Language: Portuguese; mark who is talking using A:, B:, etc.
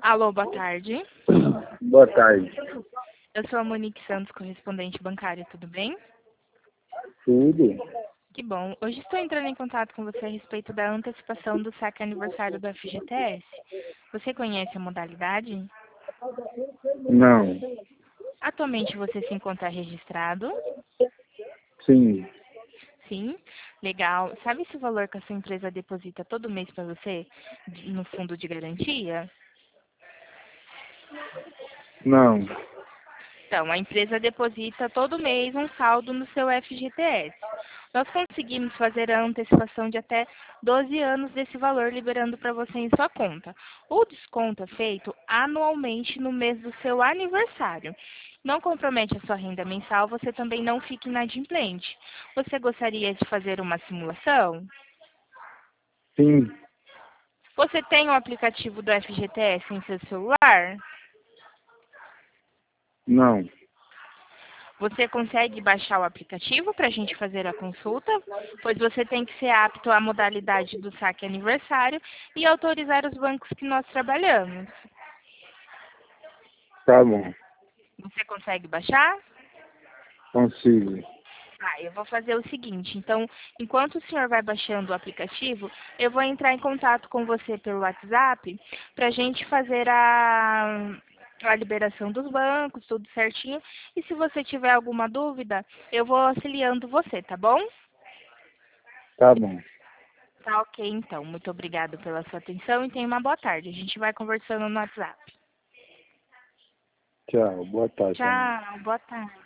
A: Alô, boa tarde.
B: Boa tarde.
A: Eu sou a Monique Santos, correspondente bancária, tudo bem?
B: Tudo?
A: Que bom. Hoje estou entrando em contato com você a respeito da antecipação do saque aniversário do FGTS. Você conhece a modalidade?
B: Não.
A: Atualmente você se encontra registrado?
B: Sim.
A: Sim. Legal. Sabe esse valor que a sua empresa deposita todo mês para você no fundo de garantia?
B: Não.
A: Então, a empresa deposita todo mês um saldo no seu FGTS. Nós conseguimos fazer a antecipação de até 12 anos desse valor, liberando para você em sua conta. O desconto é feito anualmente no mês do seu aniversário. Não compromete a sua renda mensal, você também não fica inadimplente. Você gostaria de fazer uma simulação?
B: Sim.
A: Você tem o aplicativo do FGTS em seu celular?
B: Não.
A: Você consegue baixar o aplicativo para a gente fazer a consulta, pois você tem que ser apto à modalidade do saque aniversário e autorizar os bancos que nós trabalhamos.
B: Tá bom.
A: Você consegue baixar?
B: Consigo.
A: Ah, eu vou fazer o seguinte, então, enquanto o senhor vai baixando o aplicativo, eu vou entrar em contato com você pelo WhatsApp para a gente fazer a liberação dos bancos, tudo certinho. E se você tiver alguma dúvida, eu vou auxiliando você, tá bom?
B: Tá bom.
A: Tá ok, então. Muito obrigada pela sua atenção e tenha uma boa tarde. A gente vai conversando no WhatsApp.
B: Tchau. Boa tarde também.
A: Tchau, boa tarde.